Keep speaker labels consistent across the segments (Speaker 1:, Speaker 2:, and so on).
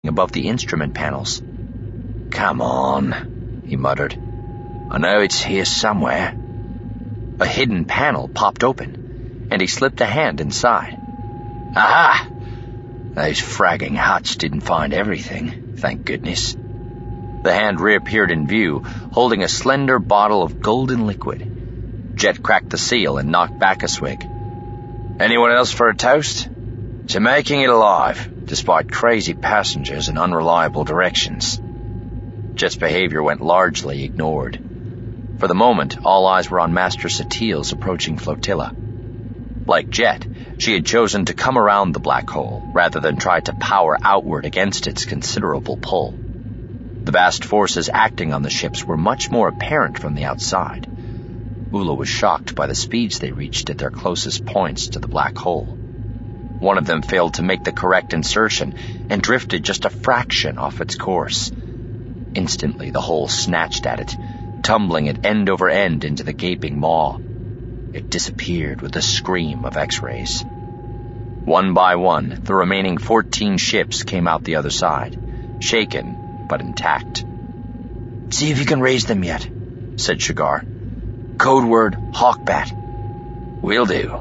Speaker 1: above the instrument panels.
Speaker 2: "Come on," he muttered. "I know it's here somewhere."
Speaker 1: A hidden panel popped open, and he slipped a hand inside.
Speaker 2: Aha! Those fragging huts didn't find everything, thank goodness.
Speaker 1: The hand reappeared in view, holding a slender bottle of golden liquid. Jet cracked the seal and knocked back a swig.
Speaker 2: "Anyone else for a toast? To making it alive, despite crazy passengers and unreliable directions."
Speaker 1: Jet's behavior went largely ignored. For the moment, all eyes were on Master Satil's approaching flotilla. Like Jet, she had chosen to come around the black hole, rather than try to power outward against its considerable pull. The vast forces acting on the ships were much more apparent from the outside. Ula was shocked by the speeds they reached at their closest points to the black hole. One of them failed to make the correct insertion and drifted just a fraction off its course. Instantly, the hole snatched at it, tumbling it end over end into the gaping maw. It disappeared with a scream of X-rays. One by one, the remaining 14 ships came out the other side, shaken but intact.
Speaker 3: "See if you can raise them yet," said Shigar. "Code word, Hawkbat."
Speaker 2: "Will do."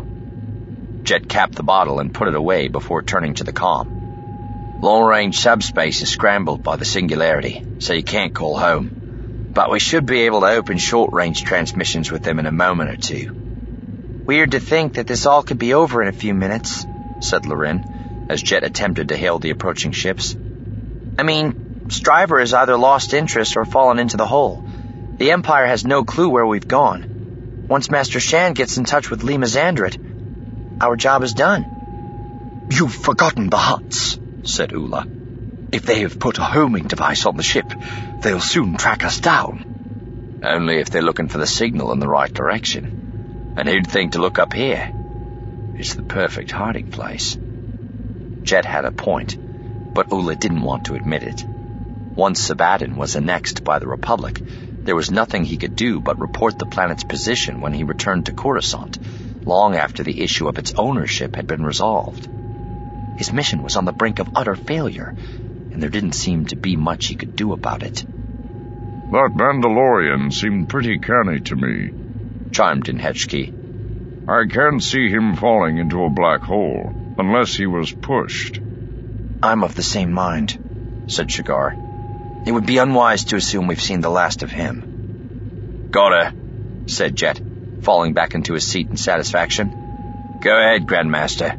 Speaker 1: Jet capped the bottle and put it away before turning to the comm.
Speaker 2: "Long-range subspace is scrambled by the singularity, so you can't call home. But we should be able to open short-range transmissions with them in a moment or two."
Speaker 3: "Weird to think that this all could be over in a few minutes,"
Speaker 1: said Lorin, as Jet attempted to hail the approaching ships.
Speaker 3: "I mean, Stryver has either lost interest or fallen into the hole. The Empire has no clue where we've gone. Once Master Shan gets in touch with Lima Zandrit, our job is done."
Speaker 4: "You've forgotten the huts," said Ula. "If they have put a homing device on the ship, they'll soon track us down."
Speaker 2: "Only if they're looking for the signal in the right direction. And who'd think to look up here? It's the perfect hiding place."
Speaker 1: Jet had a point, but Ula didn't want to admit it. Once Sabaddin was annexed by the Republic, there was nothing he could do but report the planet's position when he returned to Coruscant, long after the issue of its ownership had been resolved. His mission was on the brink of utter failure, and there didn't seem to be much he could do about it.
Speaker 5: "That Mandalorian seemed pretty canny to me,"
Speaker 1: chimed in Hetchkey.
Speaker 5: "I can't see him falling into a black hole, unless he was pushed."
Speaker 3: "I'm of the same mind," said Shigar. "It would be unwise to assume we've seen the last of him."
Speaker 2: "Got her,"
Speaker 1: said Jet, falling back into his seat in satisfaction.
Speaker 2: "Go ahead, Grandmaster."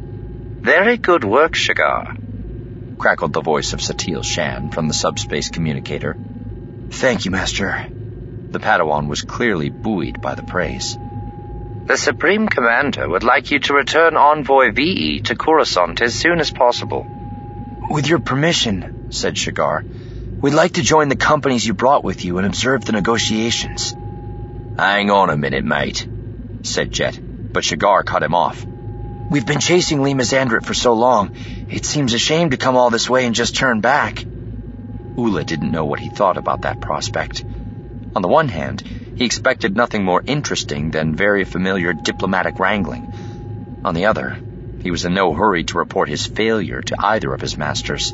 Speaker 1: "Very good work, Shigar," crackled the voice of Satil Shan from the subspace communicator.
Speaker 3: "Thank you, Master."
Speaker 1: The Padawan was clearly buoyed by the praise.
Speaker 6: "The Supreme Commander would like you to return Envoy VE to Coruscant as soon as possible."
Speaker 3: "With your permission," said Shigar, "we'd like to join the companies you brought with you and observe the negotiations."
Speaker 2: "Hang on a minute, mate,"
Speaker 1: said Jet, but Shigar cut him off.
Speaker 3: "We've been chasing Lima Zandrit for so long, it seems a shame to come all this way and just turn back."
Speaker 1: Ula didn't know what he thought about that prospect. On the one hand, he expected nothing more interesting than very familiar diplomatic wrangling. On the other, he was in no hurry to report his failure to either of his masters.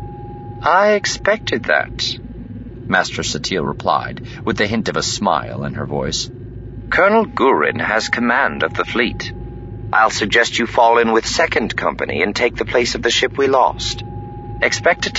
Speaker 6: "I expected that,"
Speaker 1: Master Satil replied, with the hint of a smile in her voice.
Speaker 6: "Colonel Gurin has command of the fleet. I'll suggest you fall in with Second Company and take the place of the ship we lost. Expect a